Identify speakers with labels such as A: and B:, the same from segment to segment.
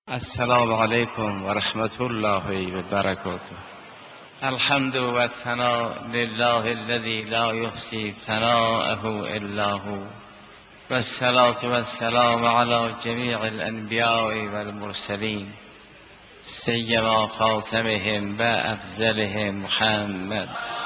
A: السلام علیکم و رحمت الله و برکاته. الحمد و الثناء لله الذي لا يحصي ثناءه الا هو و الصلاة و السلام على جمیع الانبیاء و المرسلین سیما خاتمهم و افضلهم محمد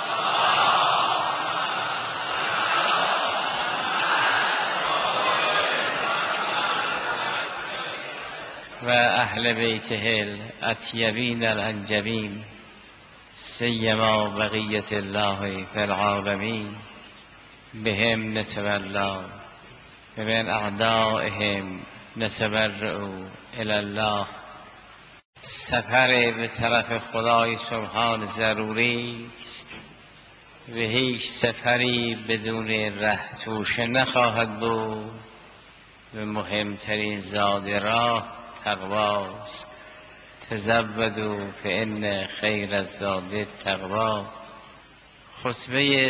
A: و اهل بیته الاطیبین الانجبین سیما بقیة الله فی العالمین بهم نتولا و من اعدائهم نتبرأ الی الله. سفر به طرف خدای سبحان ضروری است و هیچ سفری بدون ره توشه نخواهد بود و مهمترین زاد راه تقواست. تزودوا فان خیر الزاد التقوی. خطبه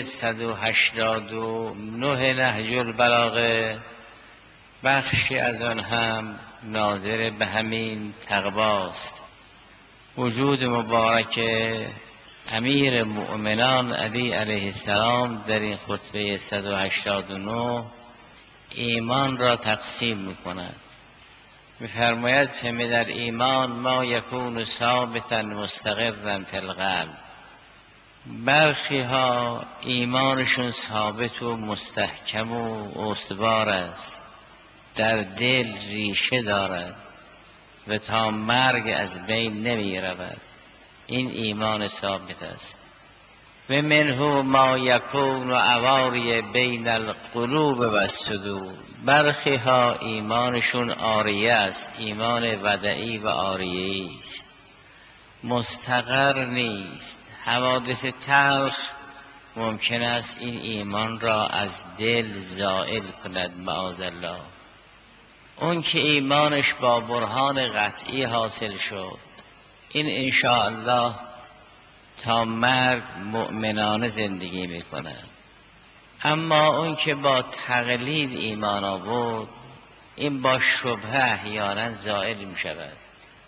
A: 189 نهج البلاغه بخشی از آن هم ناظر به همین تقواست. وجود مبارک امیر مؤمنان علی علیه السلام در این خطبه 189 ایمان را تقسیم می‌کند. می‌فرماید که من در ایمان ما یکون ثابتا مستقرا فی القلب. برخی ها ایمانشون ثابت و مستحکم و استوار است، در دل ریشه دارد و تا مرگ از بین نمی رود. این ایمان ثابت است. و منه ما یکون عواری بین القلوب و الصدور. برخی ها ایمانشون عاریه است، ایمان ودعی و عاریه است، مستقر نیست. حوادث تلخ ممکن است این ایمان را از دل زائل کند معاذالله. اون که ایمانش با برهان قطعی حاصل شد، این انشاءالله تا مرگ مؤمنانه زندگی میکند. اما اون که با تقلید ایمان آورد، این با شبهه احیانا زائل میشود.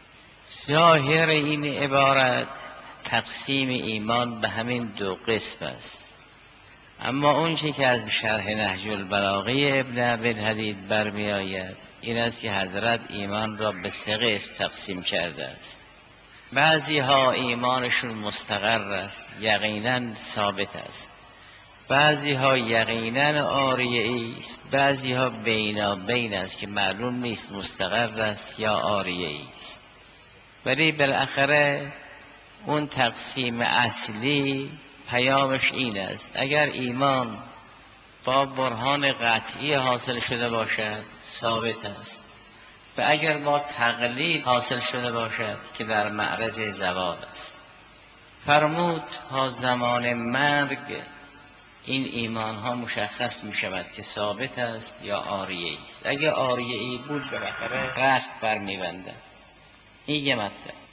A: ظاهر این عبارت تقسیم ایمان به همین دو قسم است. اما اون چی که از شرح نهج البلاغه ابن ابی‌الحدید برمی آید این است که حضرت ایمان را به سه قسم تقسیم کرده است. بعضی ها ایمانشون مستقر است، یقینا ثابت است. بعضی ها یقینا عاریه است، بعضی ها بینابین است که معلوم نیست مستقر است یا عاریه است. ولی بالاخره اون تقسیم اصلی پیامش این است: اگر ایمان با برهان قطعی حاصل شده باشد ثابت است، و اگر با تقلید حاصل شده باشد که در معرض زوال است. فرمود تا زمان مرگ این ایمان ها مشخص می شود که ثابت است یا عاریه است. اگر عاریه ای بود بالاخره رخت برمی بندد. این یه مطلب.